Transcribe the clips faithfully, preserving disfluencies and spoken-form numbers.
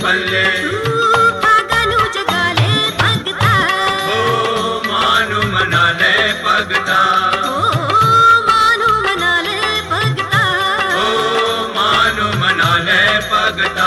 पल्ले भागानु जगा ले भगता ओ मानु मना ले भगता ओ मानु मना ले भगता ओ मानु मना ले भगता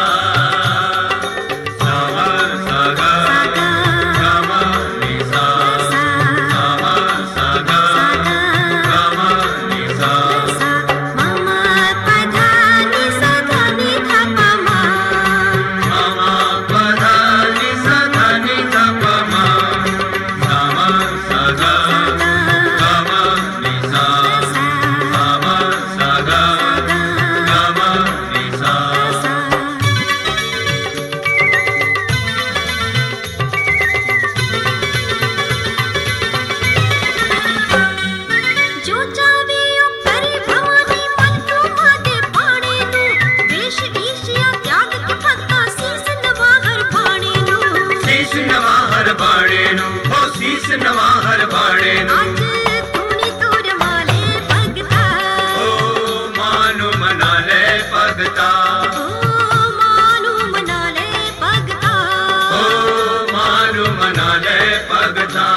नवा हर बाड़े आज तूनी तोर माले भगता ओ मानु मना ले भगता ओ मानु मना ले भगता ओ मानु मना ले भगता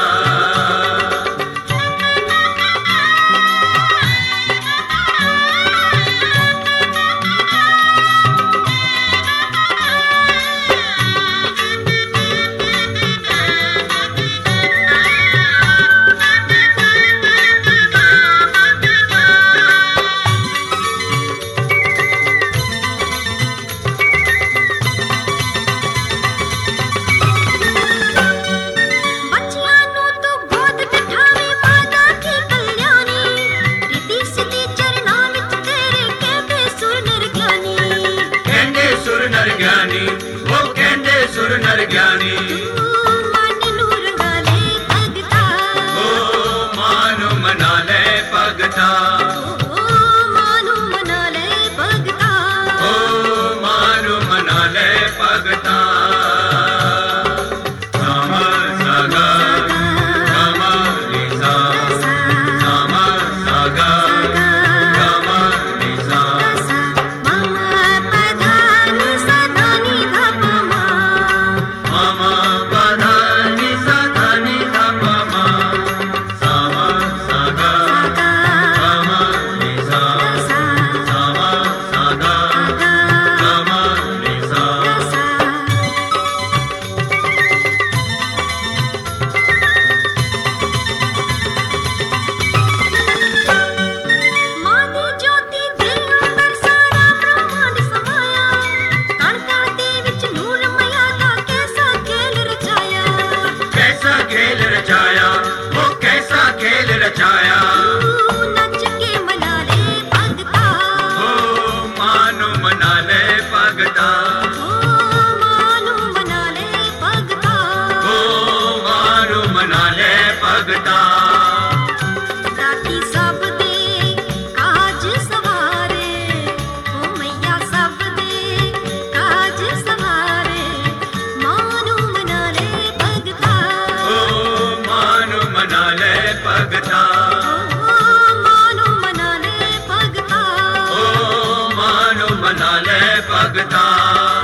वो कहंदे सुर नर ज्ञानी मानु रंगा ले भगता ओ मानु मना ले भगता ओ मानु मना ले भगता ओ मानु मना ले भगता रचाया नच के मना ले भगता ओ मानु मना ले भगता ओ मानु मना ले भगता ओ मानु मना ले भगता राती सब दे काज सवारे ओ मैया सब दे काज सवारे मानु मना ले भगता ओ मानु मना ले भगता ओ मानु मना ले भगता ओ मानु मना ले भगता।